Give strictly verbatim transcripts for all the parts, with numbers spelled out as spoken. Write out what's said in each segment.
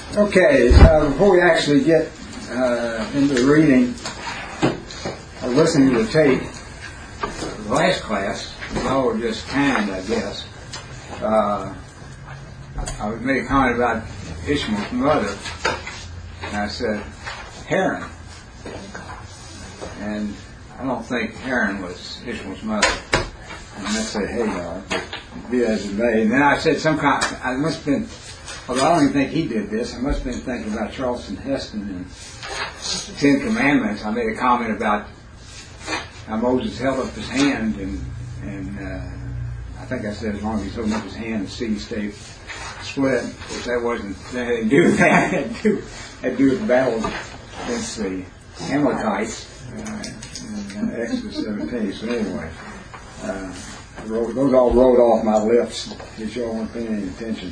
Okay, uh, before we actually get uh, into the reading or listening to the tape, the last class, we all were just kind, I guess. Uh, I made a comment about Ishmael's mother, and I said, Haran. And I don't think Haran was Ishmael's mother. And I said, Hagar, but be as it may. And then I said some kind, I must have been, although I don't even think he did this, I must have been thinking about Charleston Heston and the Ten Commandments. I made a comment about how Moses held up his hand, and and uh, I think I said as long as he's holding up his hand, the sea stayed split. Of course, that wasn't, that had to do with that. It had to do, had to do with the battle against the Amalekites uh, in uh, Exodus seventeen. So anyway, uh, those all rolled off my lips if y'all weren't paying any attention.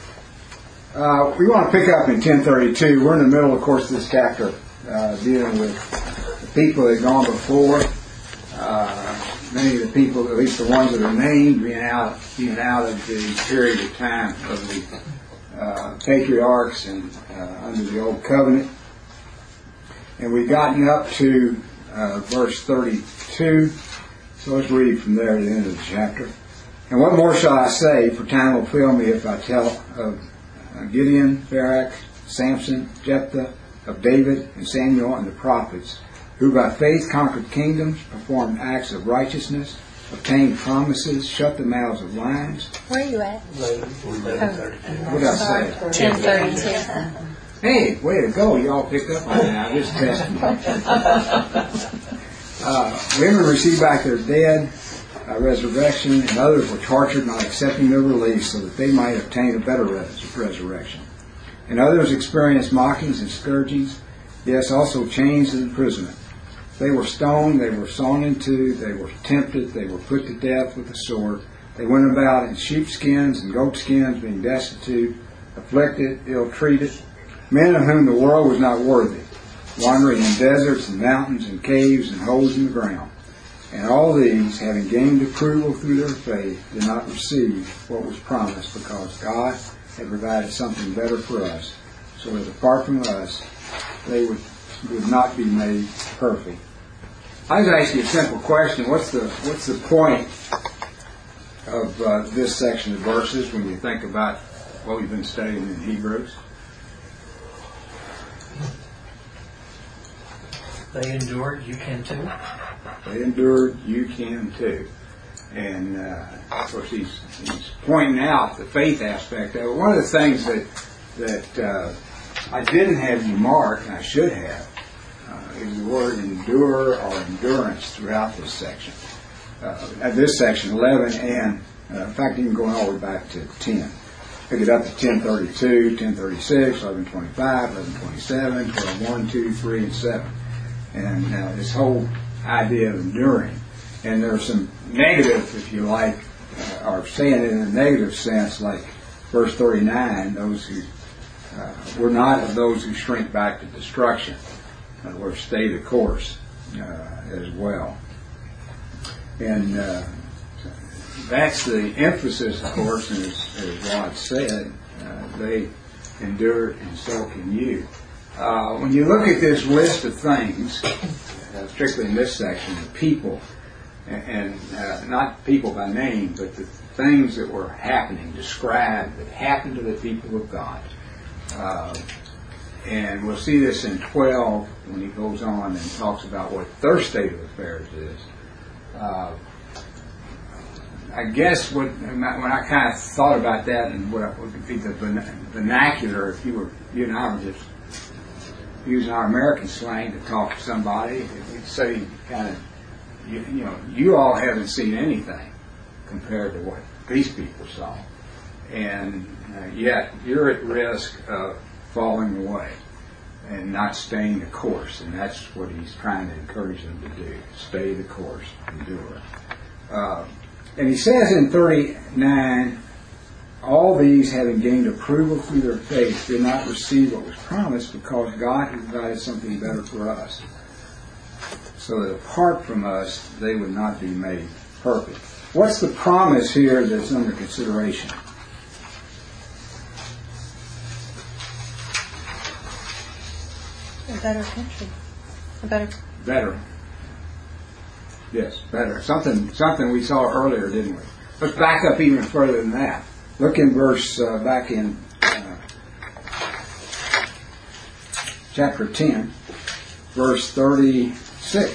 Uh, we want to pick up in ten thirty-two. We're in the middle, of course, of this chapter uh, dealing with the people that had gone before. Uh, many of the people, at least the ones that are named, being out, being out of the period of time of the uh, patriarchs and uh, under the old covenant. And we've gotten up to uh, verse thirty-two. So let's read from there to the end of the chapter. And what more shall I say? For time will fail me if I tell of Gideon, Barak, Samson, Jephthah, of David and Samuel and the prophets, who by faith conquered kingdoms, performed acts of righteousness, obtained promises, shut the mouths of lions. Where are you at? What did I say? ten thirty-two. Hey, way to go. You all picked up on that. I just tested you. Uh, women received back their dead, uh, resurrection, and others were tortured, not accepting their release so that they might obtain a better res- resurrection. And others experienced mockings and scourgings, yes, also chains and imprisonment. They were stoned, they were sawn in two, they were tempted, they were put to death with the sword. They went about in sheepskins and goatskins, being destitute, afflicted, ill-treated, men of whom the world was not worthy, wandering in deserts and mountains and caves and holes in the ground. And all these, having gained approval through their faith, did not receive what was promised, because God had provided something better for us, so that apart from us, they would, would not be made perfect. I was asking a simple question. What's the what's the point of uh, this section of verses when you think about what we've been studying in Hebrews? They endured, you can too. They endured, you can too. And uh, of course, he's, he's pointing out the faith aspect of it. One of the things that that uh, I didn't have you mark, and I should have, uh, is the word endure or endurance throughout this section. Uh, this section, eleven, and uh, in fact, even going all the way back to ten. Pick it up to ten thirty-two, ten thirty-six, eleven twenty-five, eleven twenty-seven, twelve one, two, three, and seven. And uh, this whole idea of enduring. And there's some negative, if you like, uh, or saying it in a negative sense, like verse thirty-nine, those who uh, were not of those who shrink back to destruction, uh, or stay the course uh, as well. And uh, that's the emphasis, of course, and as, as Rod said, uh, they endured, and so can you. Uh, when you look at this list of things, uh, particularly in this section, the people, and, and uh, not people by name, but the things that were happening, described, that happened to the people of God. Uh, and we'll see this in twelve when he goes on and talks about what their state of affairs is. Uh, I guess what, when I kind of thought about that and what would be the vernacular, if you were, you and I were just using our American slang to talk to somebody, we'd say kind of, you, you know, you all haven't seen anything compared to what these people saw. And uh, yet you're at risk of falling away and not staying the course. And that's what he's trying to encourage them to do. Stay the course, endure. Uh, and he says in thirty-nine, all these, having gained approval through their faith, did not receive what was promised, because God had provided something better for us, so that apart from us, they would not be made perfect. What's the promise here that's under consideration? A better country. A better. Better. Yes, better. Something something we saw earlier, didn't we? Let's back up even further than that. Look in verse, uh, back in uh, chapter ten, verse thirty-six.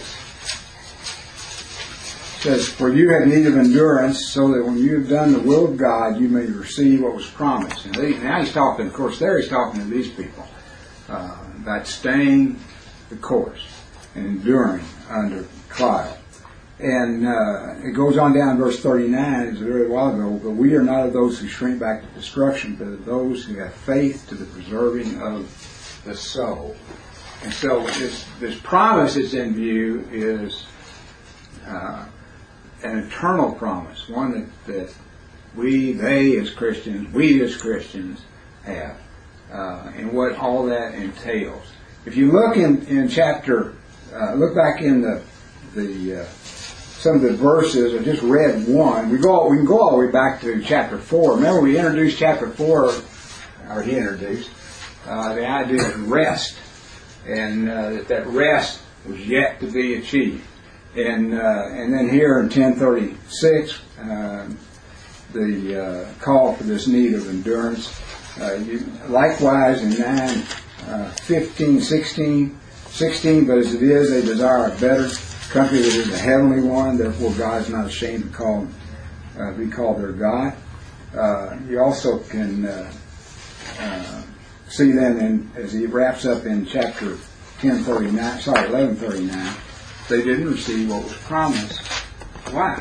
It says, "For you have need of endurance, so that when you have done the will of God, you may receive what was promised." And they, now he's talking, of course, there he's talking to these people uh, about staying the course and enduring under trial. And uh, it goes on down in verse thirty-nine, it's a very while ago, "But we are not of those who shrink back to destruction, but of those who have faith to the preserving of the soul." And so this, this promise that's in view is uh, an eternal promise, one that, that we, they as Christians, we as Christians have, uh, and what all that entails. If you look in, in chapter, uh, look back in the, the uh, some of the verses, I just read one. We go, we can go all the way back to chapter four. Remember, we introduced chapter four, or he introduced, uh, the idea of rest, and uh, that that rest was yet to be achieved. And uh, and then here in ten thirty-six, uh, the uh, call for this need of endurance. Uh, you, likewise in nine, uh, fifteen, sixteen, sixteen, "But as it is, they desire a better country that is a heavenly one, therefore God is not ashamed to call uh, be called their God." Uh, you also can uh, uh, see then, in, as he wraps up in chapter ten thirty-nine, sorry, eleven thirty-nine, they didn't receive what was promised. Why?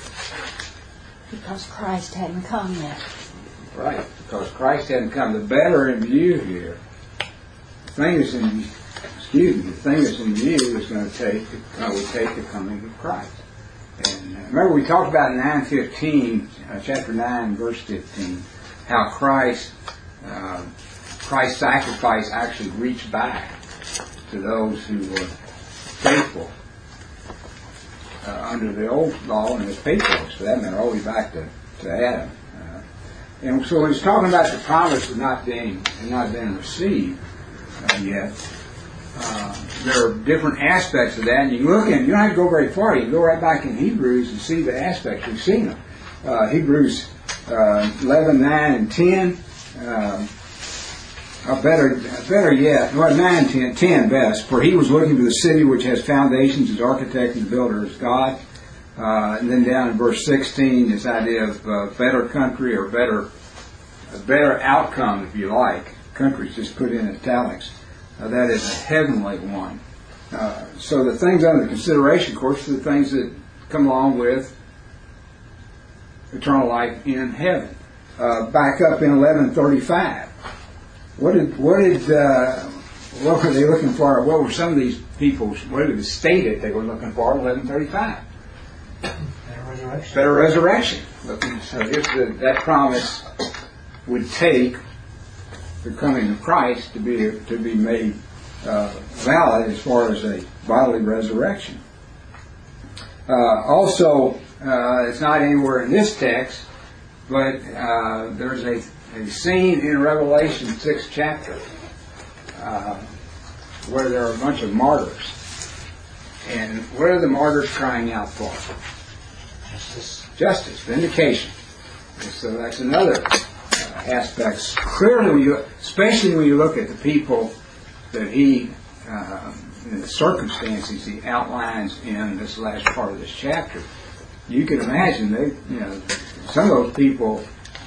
Because Christ hadn't come yet. Right, because Christ hadn't come. The better in view here, the thing is in Excuse me, the thing that's in view is going to take, uh, would take the coming of Christ. And uh, remember, we talked about in nine fifteen, uh, chapter nine, verse fifteen, how Christ, uh, Christ's sacrifice actually reached back to those who were faithful uh, under the old law, and his faithfulness, for that matter, all the way back to, to Adam. Uh, and so he's talking about the promise of not being, not being received uh, yet. Uh, there are different aspects of that, and you can look in, you don't have to go very far, you can go right back in Hebrews and see the aspects. We've seen them. Uh, Hebrews uh, eleven, nine, and ten, uh, or better, better yet, well, nine, ten, ten best, "For he was looking to the city which has foundations, his architect and builder is God." Uh, and then down in verse sixteen, this idea of uh, better country, or better, a better outcome, if you like. Country's just put in italics. Uh, that is a heavenly one. Uh, so the things under consideration, of course, are the things that come along with eternal life in heaven. Uh, back up in eleven thirty-five. What did what did uh, what were they looking for? What were some of these people? What did it stated they were looking for? in eleven thirty-five. Better resurrection. Better resurrection. So if the, that promise would take the coming of Christ to be to be made uh, valid as far as a bodily resurrection. Uh, also, uh, it's not anywhere in this text, but uh, there's a, a scene in Revelation sixth chapter uh, where there are a bunch of martyrs. And what are the martyrs crying out for? Justice. Justice, vindication. And so that's another aspects. Clearly, when you, especially when you look at the people that he, uh, in the circumstances he outlines in this last part of this chapter, you can imagine they, you know, some of those people,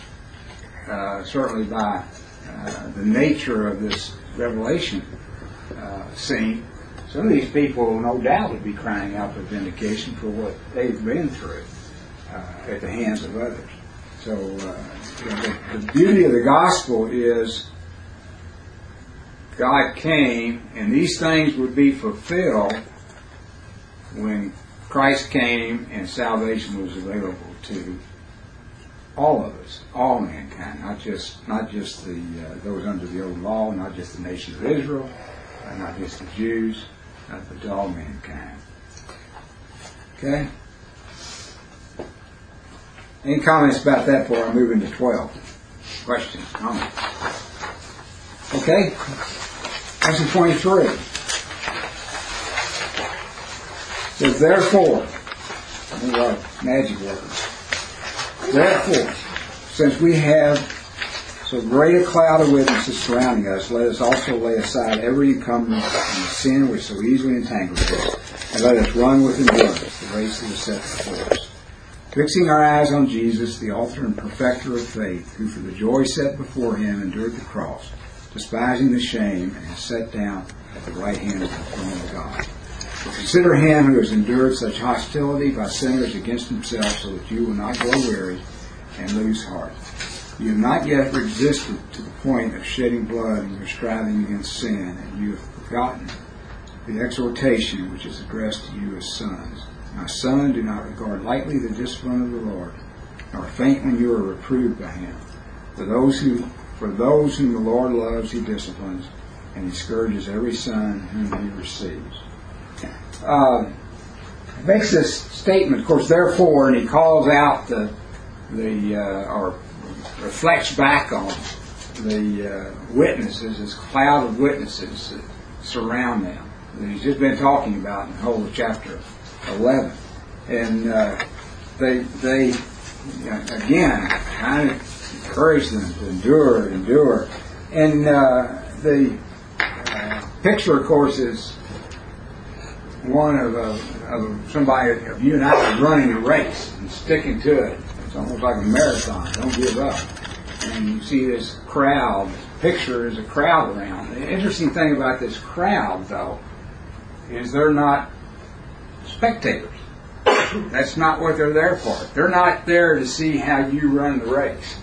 uh, certainly by uh, the nature of this Revelation uh, scene, some of these people, no doubt, would be crying out for vindication for what they've been through uh, at the hands of others. So, uh, you know, the, the beauty of the gospel is God came, and these things would be fulfilled when Christ came and salvation was available to all of us, all mankind, not just not just the uh, those under the old law, not just the nation of Israel, uh, not just the Jews, uh, but to all mankind. Okay? Any comments about that before I move into twelve? Questions, comments? Okay? Lesson twenty-three. says, therefore, these are magic words. Therefore, since we have so great a cloud of witnesses surrounding us, let us also lay aside every encumbrance and the sin which so easily entangles us, and let us run with endurance the race that is set before us. Fixing our eyes on Jesus, the author and perfecter of faith, who for the joy set before him endured the cross, despising the shame, and is set down at the right hand of the throne of God. But consider him who has endured such hostility by sinners against himself, so that you will not grow weary and lose heart. You have not yet resisted to the point of shedding blood in your striving against sin, and you have forgotten the exhortation which is addressed to you as sons. My son, do not regard lightly the discipline of the Lord, nor faint when you are reproved by him. For those who, for those whom the Lord loves, he disciplines, and he scourges every son whom he receives. Uh, makes this statement, of course, therefore, and he calls out the the uh, or reflects back on the uh, witnesses, this cloud of witnesses that surround them that he's just been talking about in the whole of chapter eleven, and uh, they they again kind of encourage them to endure, endure, and uh, the uh, picture, of course, is one of, a, of somebody of you and I running a race and sticking to it. It's almost like a marathon. Don't give up. And you see this crowd. This picture is a crowd around. The interesting thing about this crowd, though, is they're not spectators. That's not what they're there for. They're not there to see how you run the race.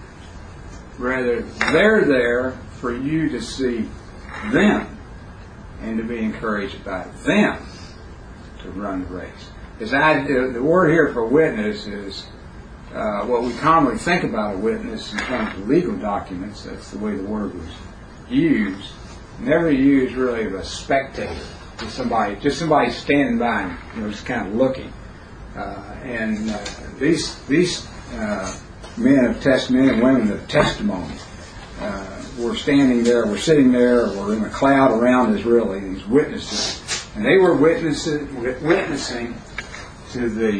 Rather, they're there for you to see them and to be encouraged by them to run the race. As I, the word here for witness is uh, what we commonly think about a witness in terms of legal documents. That's the way the word was used. Never used really of a spectator, just somebody, just somebody standing by and, you know, just kind of looking. Uh, and uh, these these uh, men of test men and women of testimony uh, were standing there, were sitting there, were in a cloud around us. Really, these witnesses, and they were witnessing witnessing to the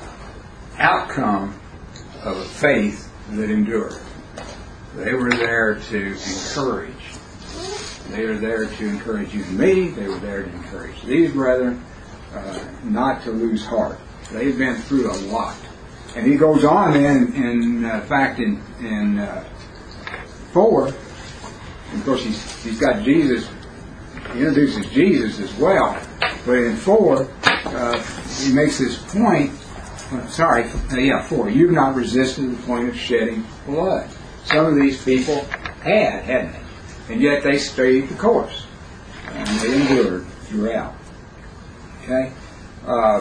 outcome of a faith that endured. They were there to encourage. They were there to encourage you and me. They were there to encourage these brethren uh, not to lose heart. They've been through a lot. And he goes on then, in uh, fact, in, in uh, four, and of course he's, he's got Jesus, he introduces Jesus as well. But in four, uh, he makes this point, uh, sorry, uh, yeah, four, you've not resisted the point of shedding blood. Some of these people had, hadn't they? And yet they stayed the course. And they endured throughout. Okay? Uh,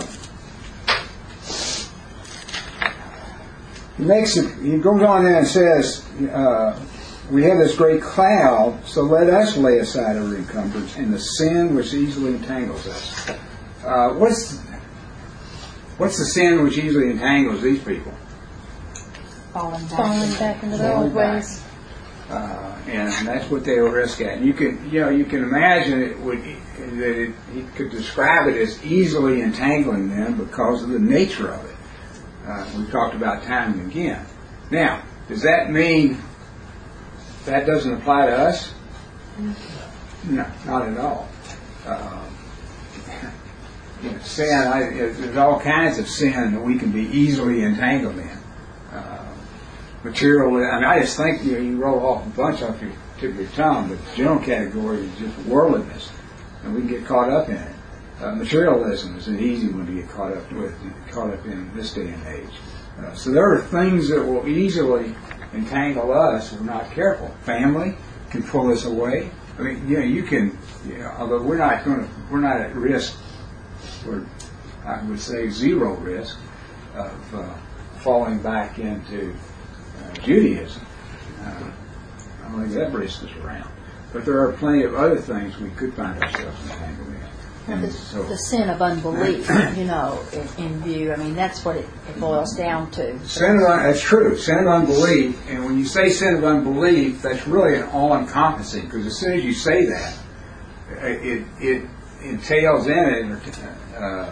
he makes it, he goes on there and says, uh, we have this great cloud, so let us lay aside our encumbrance and the sin which easily entangles us. Uh, what's, what's the sin which easily entangles these people? Falling back, Falling back into the old ways. Uh, and that's what they will risk at. And you can, you know, you can imagine it would that it, he could describe it as easily entangling them because of the nature of it. Uh, we've talked about time and again. Now, does that mean that doesn't apply to us? No, not at all. Uh, you know, sin, I, there's all kinds of sin that we can be easily entangled in. Uh, Material, I mean, I just think you know, you roll off a bunch off your tip of your tongue, but the general category is just worldliness, and we can get caught up in it. Uh, materialism is an easy one to get caught up with, caught up in this day and age. Uh, so there are things that will easily entangle us if we're not careful. Family can pull us away. I mean, you know, you can, you know, although we're not going to, we're not at risk. We're, I would say, zero risk of uh, falling back into Judaism. Uh, I don't think that risk is around. But there are plenty of other things we could find ourselves entangled in. And the, so, the sin of unbelief, you know, in, in view. I mean, that's what it, it boils down to. Sin of, that's true. Sin of unbelief. And when you say sin of unbelief, that's really an all-encompassing, because as soon as you say that, it, it entails in it uh,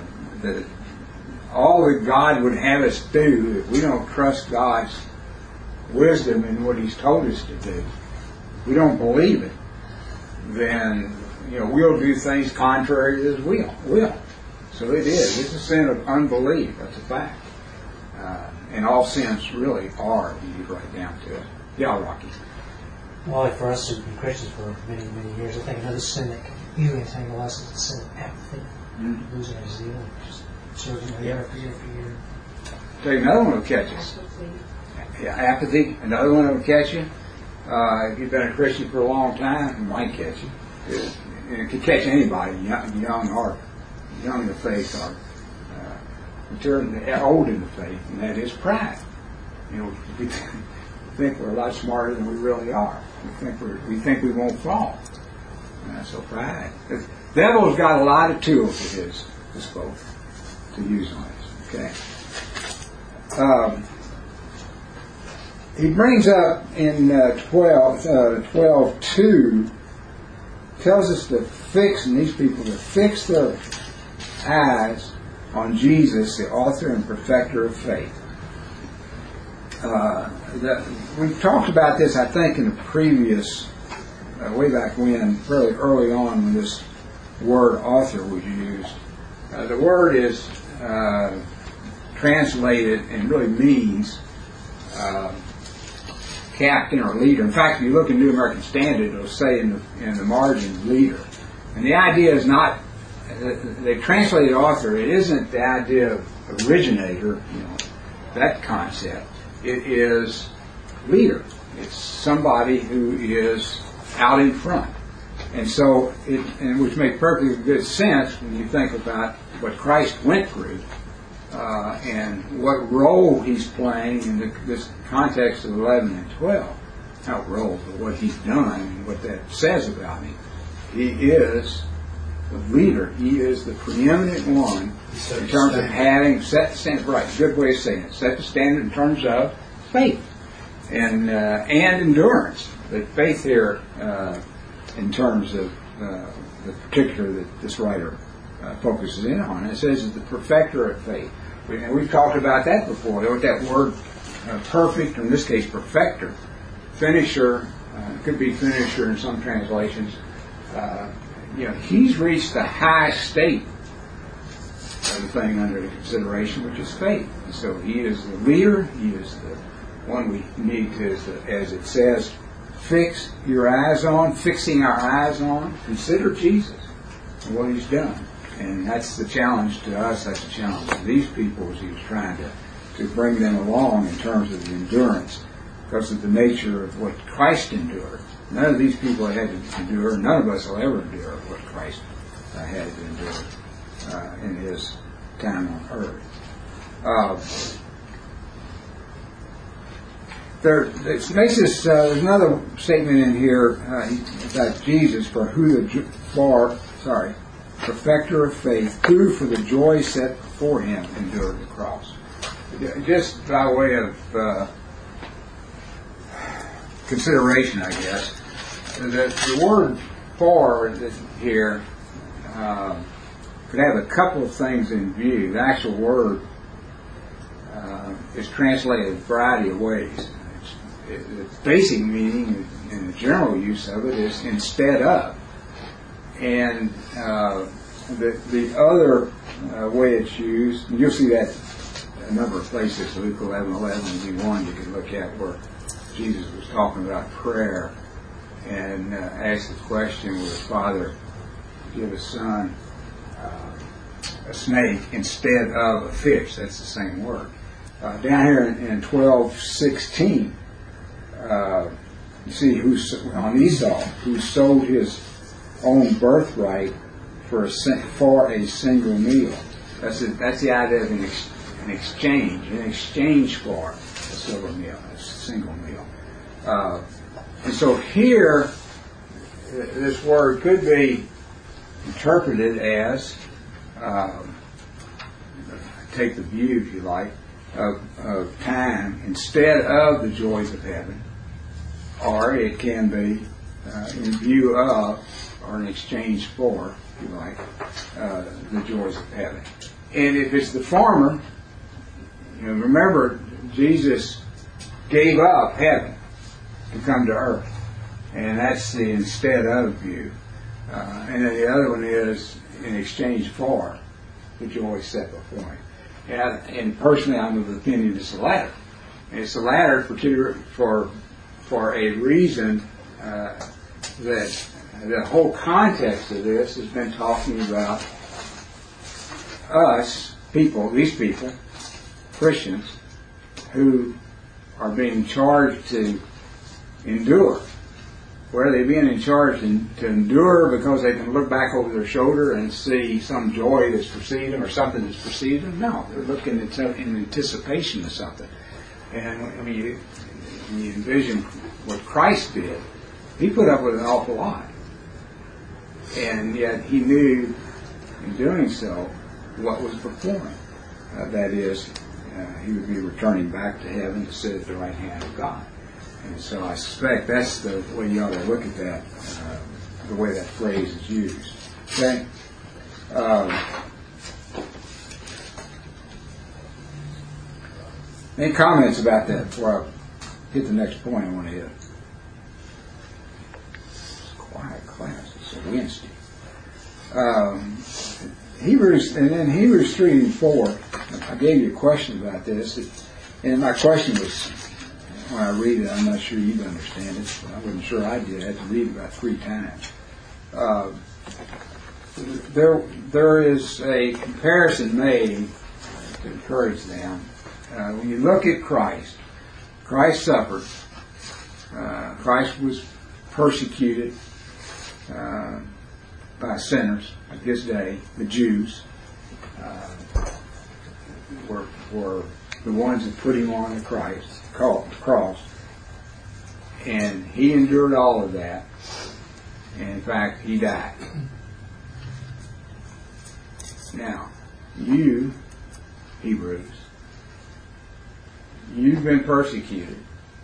that all that God would have us do, if we don't trust God's wisdom in what He's told us to do, if we don't believe it, then you know we'll do things contrary to His will. will. So it is. It's a sin of unbelief. That's a fact. Uh, and all sins really are, if you get right down to it. Yeah, Rocky. Well, like for us who've been Christians for many, many years, I think another sin that can easily entangle us is the sin of apathy. Mm-hmm. Losing our zeal, just serving year after year after year. So another one will catch us. Yeah, apathy. Another one will catch you. Uh, if you've been a Christian for a long time, it might catch you. It, it could catch anybody, young, young or young in the faith, or uh, mature, old in the faith, and that is pride. You know, we think we're a lot smarter than we really are. We think we're, we think we won't fall. Uh, so pride. The devil's got a lot of tools at his disposal to use on us. Okay. Um, he brings up in uh, twelve, uh, twelve two, tells us to fix, and these people to fix their eyes on Jesus, the author and perfecter of faith. Uh, that, we talked about this, I think, in the previous, uh, way back when, fairly early on when this word author was used. Uh, the word is uh, translated and really means uh, captain or leader. In fact, if you look in New American Standard, it'll say in the, in the margin, leader. And the idea is not, they translated author, it isn't the idea of originator, you know, that concept. It is leader. It's somebody who is out in front. And so, it, and which makes perfectly good sense when you think about what Christ went through uh, and what role He's playing in the, this context of eleven and twelve. Not role, but what He's done and what that says about Him. He is the leader. He is the preeminent one in terms of having set the standard. Right, good way of saying it. Set the standard in terms of faith and uh, and endurance. But faith here, uh, in terms of uh, the particular that this writer uh, focuses in on, it says is the perfecter of faith. We, and we've talked about that before. What that word uh, perfect, or in this case perfecter, finisher, uh, could be finisher in some translations. Uh, you know, he's reached the highest state of the thing under consideration, which is faith. And so he is the leader. He is the one we need to, as it says, fix your eyes on, fixing our eyes on. Consider Jesus and what He's done. And that's the challenge to us. That's the challenge to these people as He was trying to, to bring them along in terms of the endurance because of the nature of what Christ endured. None of these people had to endure, none of us will ever endure what Christ uh, had to endure uh, in His time on earth. Uh, there, it makes us, uh, there's another statement in here uh, about Jesus, for who the, for, sorry, perfecter of faith, who for the joy set before Him endured the cross. Just by way of uh, consideration, I guess, the, the word for here uh, could have a couple of things in view. The actual word uh, is translated a variety of ways. It's, it, its basic meaning and the general use of it is instead of. And uh, the, the other uh, way it's used, and you'll see that a number of places, Luke eleven eleven and V one, you can look at where Jesus was talking about prayer and uh, asked the question, will the Father give His Son uh, a snake instead of a fish? That's the same word. Uh, down here in, in twelve sixteen, uh, you see who's on Esau, who sold his own birthright for a for a single meal. That's a, that's the idea of an, ex, an exchange, an exchange for a silver meal, a single meal. Uh, and so here, this word could be interpreted as, um, take the view, if you like, of, of time instead of the joys of heaven, or it can be uh, in view of, or in exchange for, if you like, uh, the joys of heaven. And if it's the former, you know, remember, Jesus gave up heaven to come to earth. And that's the instead of view. Uh, and then the other one is in exchange for, which you always set before him. And, I, and personally, I'm of the opinion it's the latter. And it's the latter for two, for for a reason uh, that the whole context of this has been talking about us, people, these people, Christians, who are being charged to endure. Where are they being in charge to, to endure because they can look back over their shoulder and see some joy that's preceding them or something that's preceding them? No, they're looking at, in anticipation of something. And I mean, you, you envision what Christ did. He put up with an awful lot. And yet he knew in doing so what was before him. Uh, that is, uh, he would be returning back to heaven to sit at the right hand of God. And so I suspect that's the way you ought to look at that, uh, the way that phrase is used. Okay? Um, any comments about that before I hit the next point I want to hit? It's a quiet class. It's a Wednesday. Um, Hebrews, and then Hebrews three and four, I gave you a question about this, and my question was, when I read it, I'm not sure you'd understand it. I wasn't sure I did. I had to read it about three times. Uh, there, there is a comparison made to encourage them. Uh, when you look at Christ, Christ suffered. Uh, Christ was persecuted uh, by sinners of his day. The Jews uh, were, were the ones that put him on the Christ. cross, and he endured all of that, and in fact he died. Now, you Hebrews, you've been persecuted.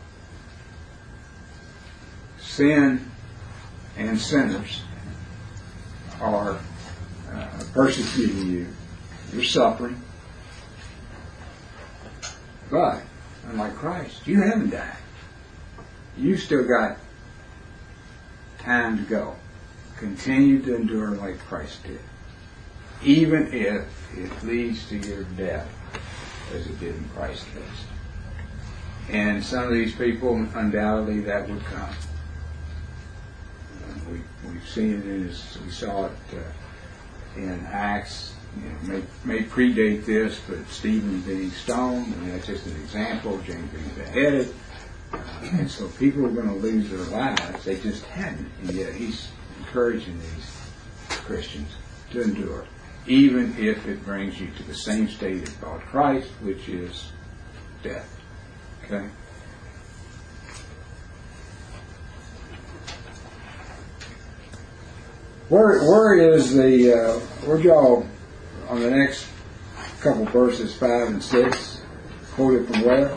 Sin and sinners are uh, persecuting you. You're suffering, but unlike Christ, you haven't died. You've still got time to go. Continue to endure like Christ did. Even if it leads to your death, as it did in Christ's case. And some of these people, undoubtedly, that would come. And we, we've seen it in his, we saw it uh, in Acts. You know, may, may predate this, but Stephen being stoned, I mean, that's just an example, James being beheaded. Uh, and so people are going to lose their lives. They just hadn't. And yet he's encouraging these Christians to endure, even if it brings you to the same state as God Christ, which is death. Okay? Where, where is the, uh, where'd y'all, on the next couple verses, five and six, quoted from where?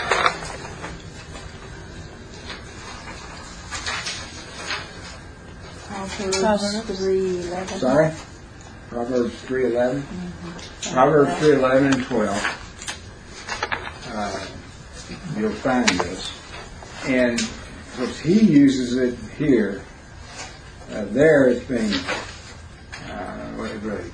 Proverbs three eleven. Sorry? Proverbs three eleven? Mm-hmm. Proverbs three eleven and twelve. Uh, you'll find this. And of course, he uses it here. Uh, there it's being, uh, what is it?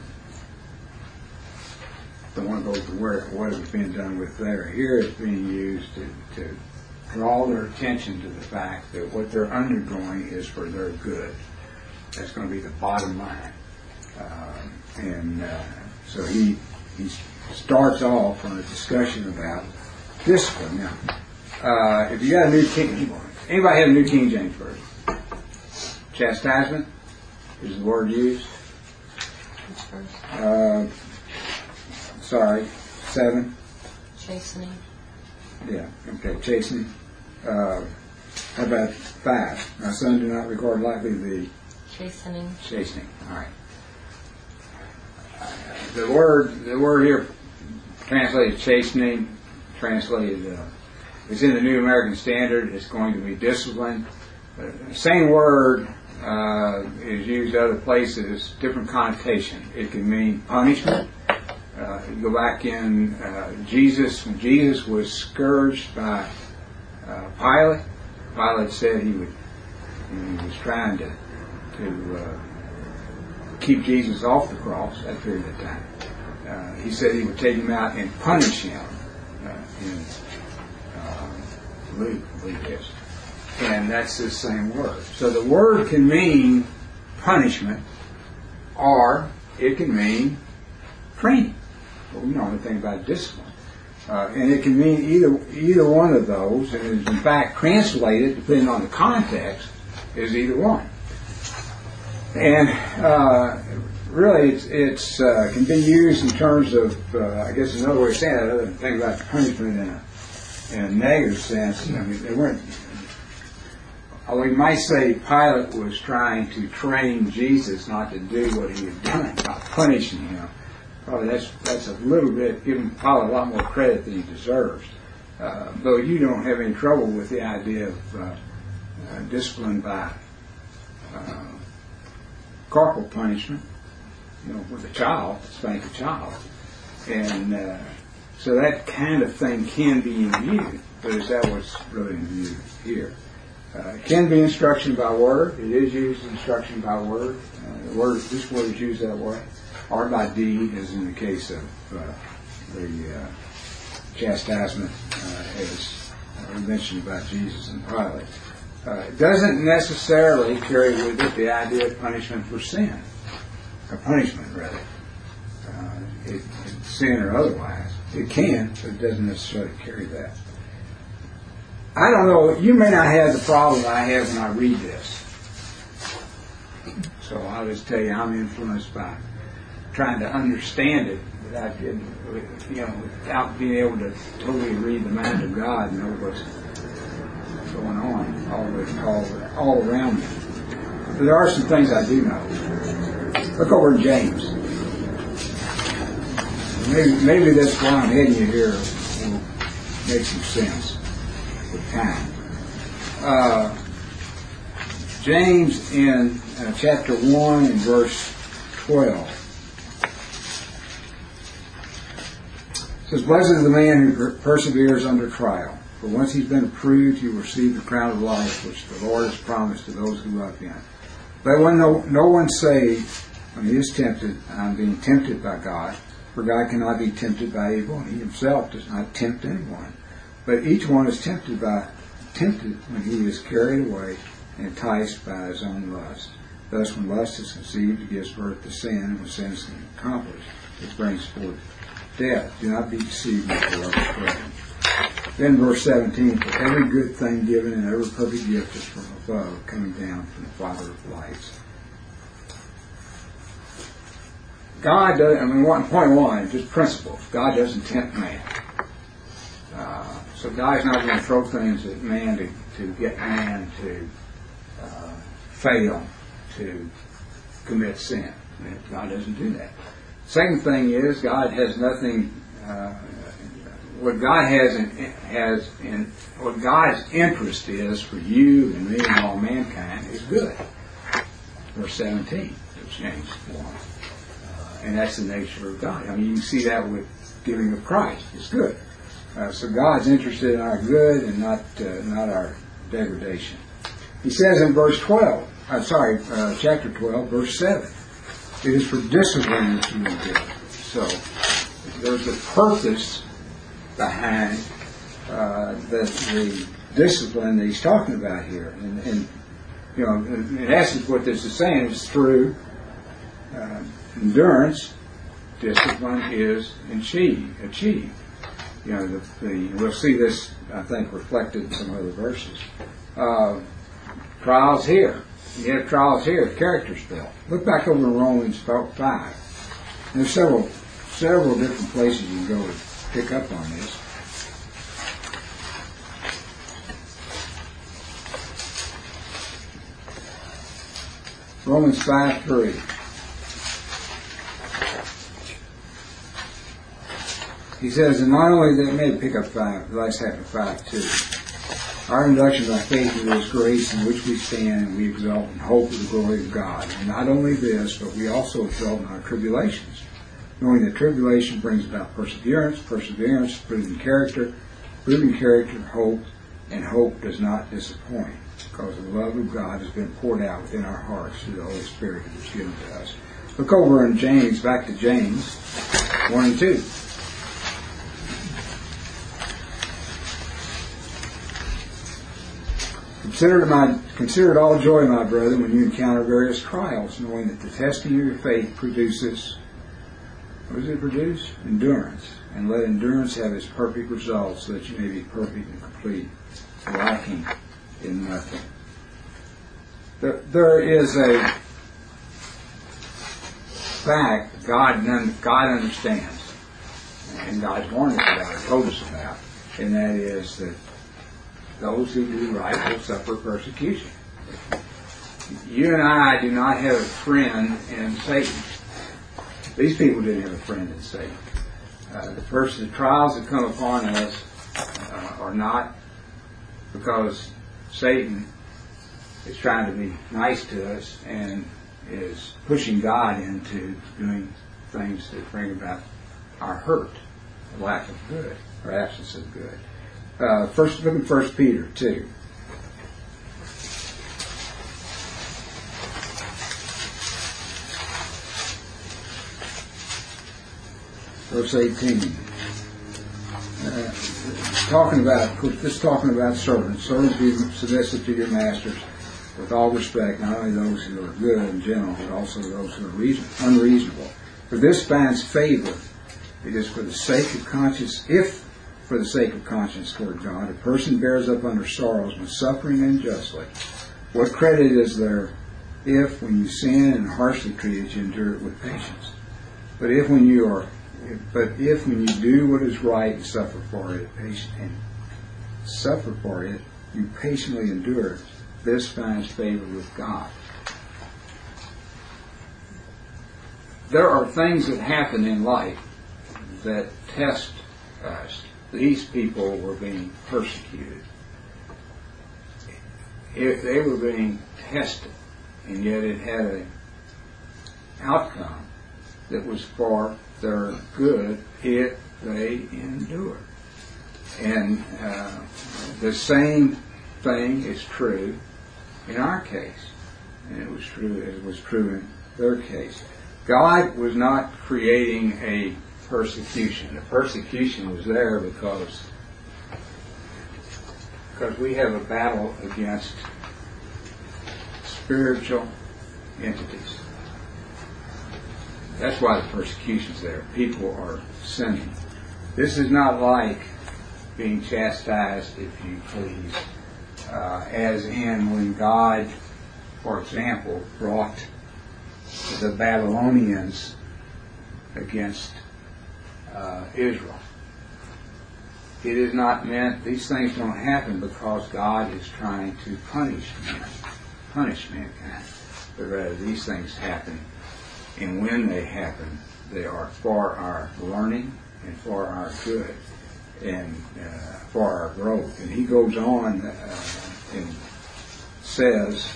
Don't want to go to where what is being done with there. Here it's being used to, to draw their attention to the fact that what they're undergoing is for their good. That's going to be the bottom line. Uh, and uh, so he he starts off on a discussion about discipline. Now, uh, if you got a New King, anybody have a New King James Version? Chastisement is the word used. Uh, sorry, seven. Chastening. Yeah, okay, chastening. Uh, how about five? My son, do not regard lightly the Chastening. chastening. All right. Uh, the word, the word here, translated chastening, translated. Uh, it's in the New American Standard. It's going to be discipline. Uh, the same word uh, is used other places, different connotation. It can mean punishment. Uh, you go back in uh, Jesus, when Jesus was scourged by uh, Pilate, Pilate said he would, he was trying to, to uh, keep Jesus off the cross at that period of time. Uh, he said he would take him out and punish him uh, in uh, Luke, I believe it is. And that's the same word. So the word can mean punishment, or it can mean training. Well, we know anything about discipline. Uh, and it can mean either either one of those, and is in fact translated, depending on the context, as either one. And uh, really, it's, it's uh, can be used in terms of, uh, I guess another way of saying it, other than thinking about punishment in a, in a negative sense. I mean, they weren't. Although you might say Pilate was trying to train Jesus not to do what he had done by punishing him. Probably that's that's a little bit giving Pilate a lot more credit than he deserves. Uh, though you don't have any trouble with the idea of uh, uh, discipline by uh, corporal punishment, you know, with a child, spank a child, and uh, so that kind of thing can be in view. But is that what's really in view here? Uh, it can be instruction by word. It is used instruction by word. Uh, the word, this word is used that way. Or by deed, as in the case of uh, the uh, chastisement uh, as mentioned by Jesus and Pilate. Uh, it doesn't necessarily carry with it the idea of punishment for sin. Or punishment, rather. Uh, it, it, sin or otherwise. It can, but it doesn't necessarily carry that. I don't know, you may not have the problem I have when I read this. So I'll just tell you, I'm influenced by trying to understand it without getting, you know, without being able to totally read the mind of God and know what's going on all, all, all around me. But there are some things I do know. Look over in James. Maybe, maybe that's why I'm heading you here will make some sense with time. Uh, James in uh, chapter one and verse twelve. It says, "Blessed is the man who perseveres under trial, for once he's been approved, he will receive the crown of life which the Lord has promised to those who love him. But when no, no one say, when he is tempted, I'm being tempted by God, for God cannot be tempted by evil, and he himself does not tempt anyone. But each one is tempted by tempted when he is carried away and enticed by his own lust. Thus, when lust is conceived, it gives birth to sin, and when sin is accomplished, it brings forth death. Do not be deceived, my beloved brethren." Then verse seventeen, "For every good thing given and every perfect gift is from above, coming down from the Father of lights." God does, I mean, one, point one, just principle. God doesn't tempt man. Uh, so God's not going to throw things at man to, to get man to uh, fail, to commit sin. I mean, God doesn't do that. Second thing is, God has nothing. Uh, what God has in, has in what God's interest is for you and me and all mankind is good. Verse seventeen of James one, uh, and that's the nature of God. I mean, you can see that with giving of Christ. It's good. Uh, so God's interested in our good and not uh, not our degradation. He says in verse twelve. I'm sorry, uh, chapter twelve, verse seven. It is for discipline that you will give. So there's a purpose behind uh, the, the discipline that he's talking about here. And, and you know, in essence, what this is saying is through uh, endurance, discipline is achieved. achieved. You know, the, the, we'll see this, I think, reflected in some other verses. Uh, trials here. You have trials here, character's built. Look back over in Romans five. There's several several different places you can go to pick up on this. Romans five three. He says, and not only that, maybe pick up five, the last half of five two. Our induction by faith into His grace in which we stand, and we exalt in hope of the glory of God. And not only this, but we also exult in our tribulations, knowing that tribulation brings about perseverance, perseverance, proven character, proven character, hope, and hope does not disappoint, because the love of God has been poured out within our hearts through the Holy Spirit who was given to us. Look over in James, back to James one and two. Consider, my, consider it all joy, my brethren, when you encounter various trials, knowing that the testing of your faith produces, what does it produce? Endurance. And let endurance have its perfect result, so that you may be perfect and complete, lacking in nothing. There, there is a fact God, God understands, and God's warned us about, or told us about, and that is that those who do right will suffer persecution. You and I do not have a friend in Satan. These people didn't have a friend in Satan. Uh, the first the trials that come upon us uh, are not because Satan is trying to be nice to us and is pushing God into doing things that bring about our hurt, lack of good, or absence of good. Uh, first, look at First Peter two. Verse eighteen. Uh, talking about, of course, this is talking about servants. Servants, be submissive to your masters with all respect, not only those who are good and gentle, but also those who are reason, unreasonable. For this finds favor. It is for the sake of conscience, if for the sake of conscience toward God, a person bears up under sorrows when suffering unjustly. What credit is there if, when you sin and harshly treated, you endure it with patience? But if when you are, but if when you do what is right and suffer for it, patient and suffer for it, you patiently endure it, this finds favor with God. There are things that happen in life that test us. These people were being persecuted. If they were being tested, and yet it had an outcome that was for their good if they endured. And uh, the same thing is true in our case, and it was true. It was true in their case. God was not creating a persecution. The persecution was there because because we have a battle against spiritual entities. That's why the persecution is there. People are sinning. This is not like being chastised, if you please, uh, as in when God, for example, brought the Babylonians against uh, Israel. It is not meant, these things don't happen because God is trying to punish man, punish mankind. But rather, these things happen, and when they happen, they are for our learning and for our good and uh, for our growth. And he goes on uh, and says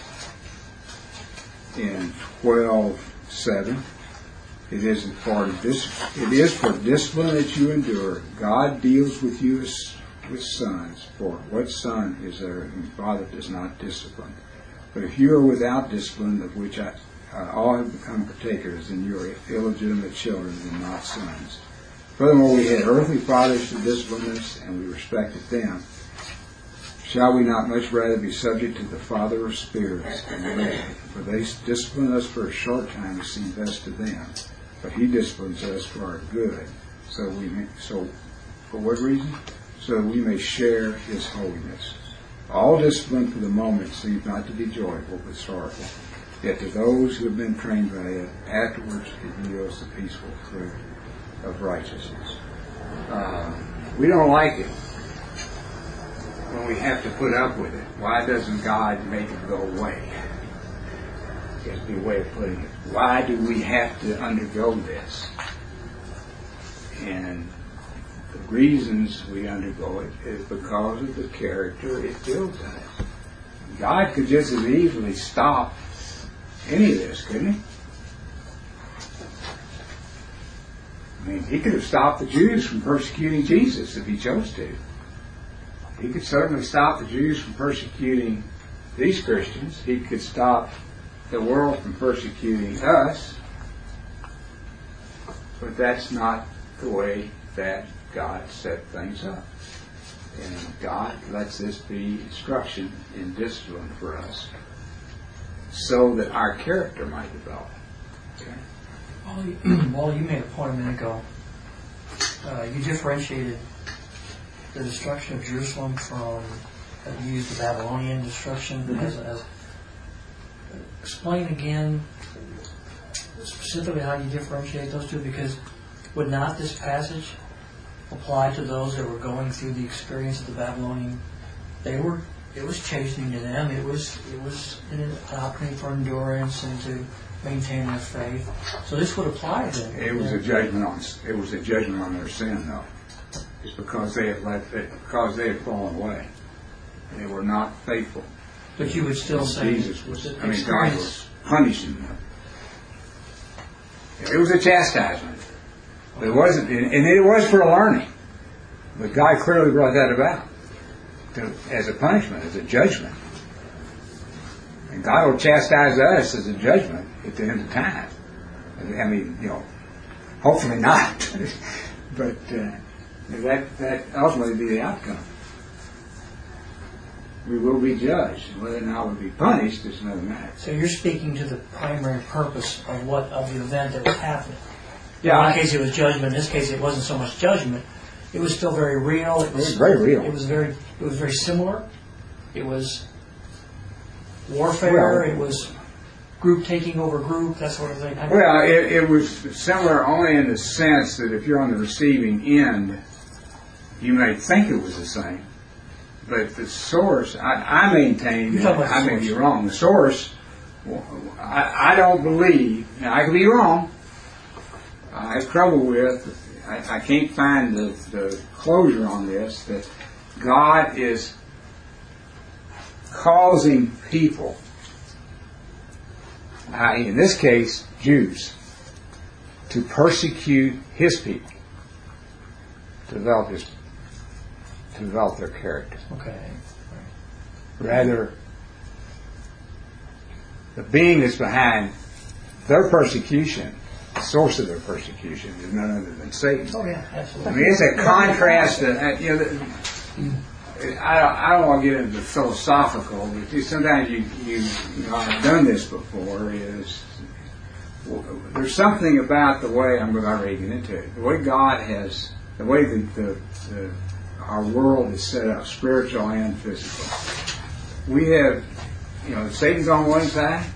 in twelve seven, it is for this. It is for discipline that you endure. God deals with you as with sons. For what son is there whom father does not discipline? But if you are without discipline, of which I, uh, all have become partakers, then you are illegitimate children and not sons. Furthermore, we had earthly fathers to discipline us, and we respected them. Shall we not much rather be subject to the Father of spirits and live? For they discipline us for a short time to seem best to them, but He disciplines us for our good. So we may, so for what reason? So that we may share His holiness. All discipline for the moment seems not to be joyful, but sorrowful. Yet to those who have been trained by it, afterwards it yields the peaceful fruit of righteousness. Uh, we don't like it when we have to put up with it. Why doesn't God make it go away? That's the way of putting it. Why do we have to undergo this? And the reasons we undergo it is because of the character it builds in us. God could just as easily stop any of this, couldn't He? I mean, he could have stopped the Jews from persecuting Jesus if he chose to. He could certainly stop the Jews from persecuting these Christians. He could stop the world from persecuting us. But that's not the way that God set things up. And God lets this be instruction and discipline for us so that our character might develop. Okay? Well, you, well, you made a point a minute ago. Uh, you differentiated the destruction of Jerusalem from, uh, you used the Babylonian destruction. Mm-hmm. as, as Explain again specifically how you differentiate those two, because would not this passage apply to those that were going through the experience of the Babylonian? They were, it was chastening to them. It was, it was an opportunity for endurance and to maintain their faith. So this would apply to them. It was a judgment on. It was a judgment on their sin, though. It's because they had let, because they had fallen away. They were not faithful. But you would still say Jesus was. I mean, God was punishing them. It was a chastisement. But it wasn't, and it was for a learning. But God clearly brought that about to, as a punishment, as a judgment. And God will chastise us as a judgment at the end of time. I mean, you know, hopefully not. But uh, that that ultimately be the outcome. We will be judged. Whether or not we'll be punished is another matter. So you're speaking to the primary purpose of what of the event that was happening. Yeah, in one I, case it was judgment. In this case it wasn't so much judgment. It was still very real. It was, it was very real. It was very it was very similar. It was warfare. Well, it was group taking over group, that sort of thing. Well, it, it was similar only in the sense that if you're on the receiving end, you may think it was the same. But the source, I, I maintain, I may be wrong, the source, I, I don't believe, now I could be wrong, I have trouble with, I, I can't find the, the closure on this, that God is causing people, that is in this case, Jews, to persecute His people, to develop His to develop their character. Okay. Rather, the being that's behind their persecution, the source of their persecution, is none other than Satan. Oh yeah, absolutely. I mean, it's a contrast to, uh, you know, the, I, don't, I don't want to get into philosophical, but sometimes you, you, you know, I've done this before, is well, there's something about the way, I'm already getting into it, the way God has, the way that the, the our world is set up, spiritual and physical. We have, you know, Satan's on one side,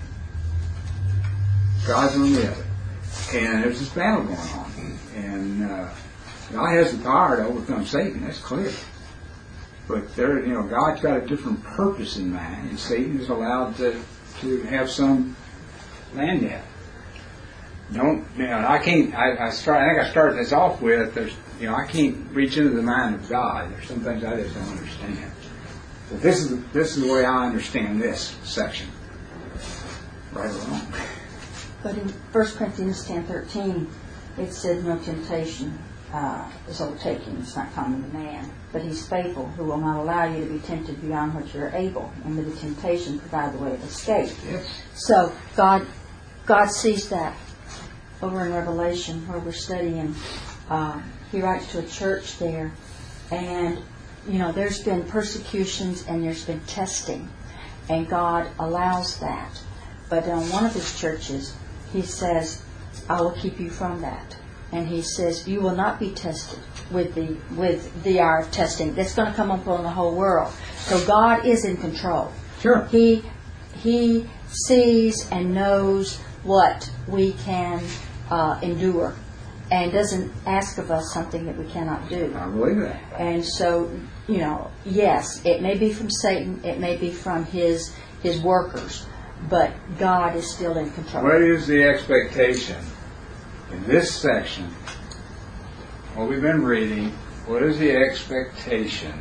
God's on the other. And there's this battle going on. And uh, God has the power to overcome Satan, that's clear. But there, you know, God's got a different purpose in mind, and Satan is allowed to, to have some land in. Don't, you know, I can't, I, I start, I think I started this off with, there's, you know, I can't reach into the mind of God. There's some things I just don't understand. But this is the, this is the way I understand this section. Right or wrong. But in First Corinthians ten thirteen, it said no temptation uh, is overtaking. It's not common to man. But He's faithful, who will not allow you to be tempted beyond what you're able, and with the temptation provide the way of escape. Yes. So God, God sees that over in Revelation, where we're studying. Uh, he writes to a church there, and you know, there's been persecutions and there's been testing, and God allows that. But on one of His churches, He says, "I will keep you from that." And He says, "You will not be tested with the with the hour of testing that's going to come upon the whole world." So God is in control. Sure. He He sees and knows what we can uh, endure, and doesn't ask of us something that we cannot do. I believe that. And so, you know, yes, it may be from Satan, it may be from his his workers, but God is still in control. What is the expectation in this section, what we've been reading, what is the expectation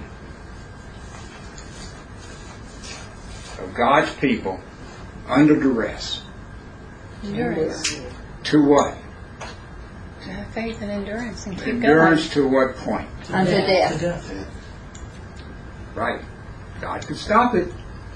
of God's people under duress? Endurance. To what? to have faith and endurance and keep Endurance to what point? Unto To death. death. Right. God could stop it.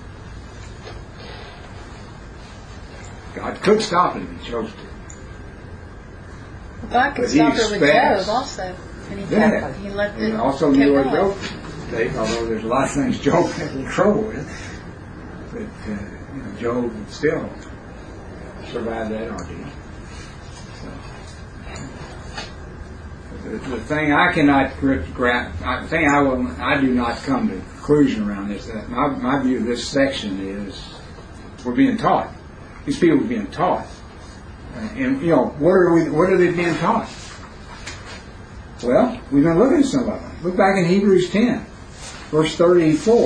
God could stop it if He chose to. going. God could But he stop it with expects- Job also. And he, Yeah. kept, he let And the also kept knew what going. Job could take, although there's a lot of things Job had a little trouble with. But uh, you know, Job still survived that ordeal. So, the, the thing I cannot grip, grasp, the thing I will, I do not come to a conclusion around this. That my my view of this section is we're being taught. These people are being taught, and, and you know, what are we? What are they being taught? Well, we've been looking at some of them. Look back in Hebrews ten, verse thirty-four.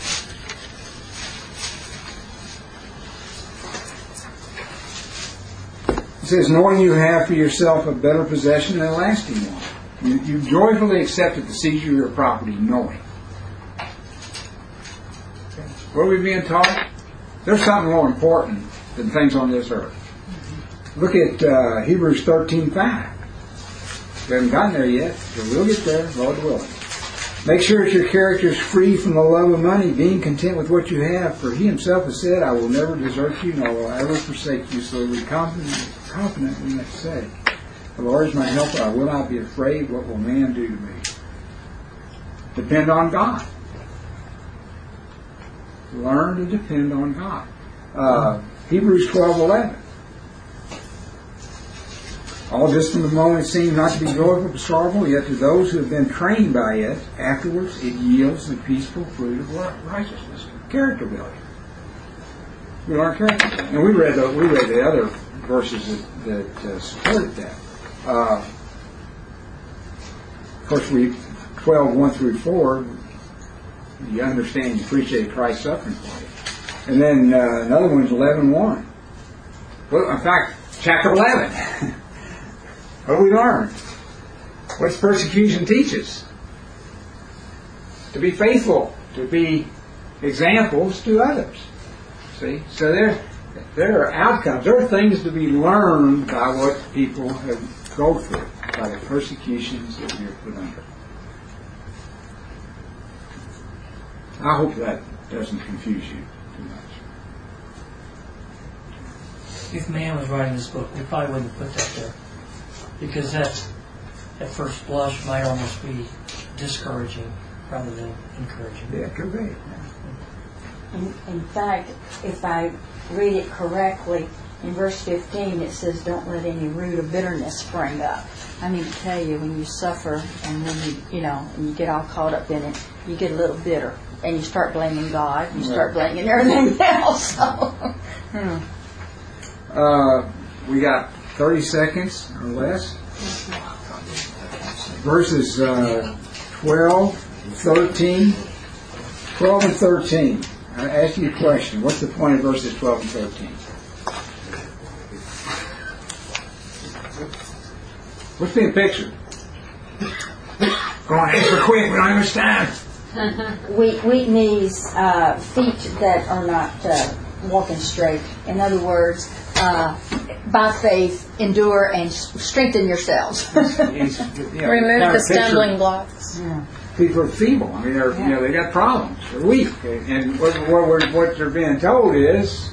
It says, knowing you have for yourself a better possession and a lasting one. You, you joyfully accepted the seizure of your property, knowing. What are we being taught? There's something more important than things on this earth. Look at uh, Hebrews thirteen five. We haven't gotten there yet, but we'll get there, Lord willing. Make sure that your character is free from the love of money, being content with what you have. For He Himself has said, I will never desert you, nor will I ever forsake you. So we confident, confident we must say, the Lord is my helper, I will not be afraid. What will man do to me? Depend on God. Learn to depend on God. Uh, Hebrews twelve eleven. All this from the moment it seems not to be joyful but sorrowful, yet to those who have been trained by it, afterwards it yields the peaceful fruit of righteousness. Character building. We learn character building. And we read the, we read the other verses that, that uh, supported that. Uh, of course, we twelve one through four. You understand, you appreciate Christ's suffering for you. And then uh, another one's eleven one. Well, in fact, chapter eleven. What do we learn? What's persecution teach us? To be faithful, to be examples to others. See? So there, there are outcomes. There are things to be learned by what people have go through, by the persecutions that you're put under. I hope that doesn't confuse you too much. If man was writing this book, we probably wouldn't put that there. Because that's, at first blush, might almost be discouraging rather than encouraging. Yeah, it could be. In, in fact, if I read it correctly, in verse fifteen it says, don't let any root of bitterness spring up. I need to tell you, when you suffer and when you, you know, and you get all caught up in it, you get a little bitter. And you start blaming God, you start blaming everything else. So, hmm. Uh, we got thirty seconds or less. Verses uh, twelve, thirteen, twelve and thirteen. I ask you a question. What's the point of verses twelve and thirteen? What's being pictured? Go on, answer quick. We don't have much time. Weak, weak knees, uh, feet that are not uh, walking straight. In other words, uh, by faith, endure and strengthen yourselves. He's, you know, Remove kind the of stumbling picture- blocks. Yeah. People are feeble. I mean, they're you know they got problems. They're weak, and what what, we're, what they're being told is,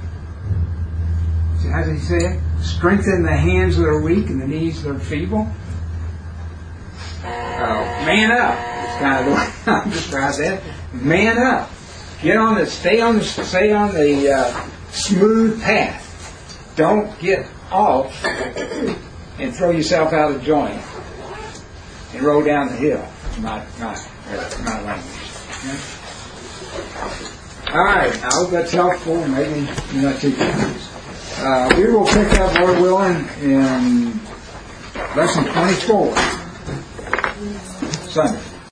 how does he say it? Strengthen the hands that are weak and the knees that are feeble. Uh, man up. It's kind of the way I describe that. Man up. Get on the stay on the stay on the uh, smooth path. Don't get off and throw yourself out of joint and roll down the hill. Not not not language. Okay? All right. I hope that's helpful. Maybe you're not too confused. Uh, we will pick up, Lord willing, in lesson twenty-four. Sunday.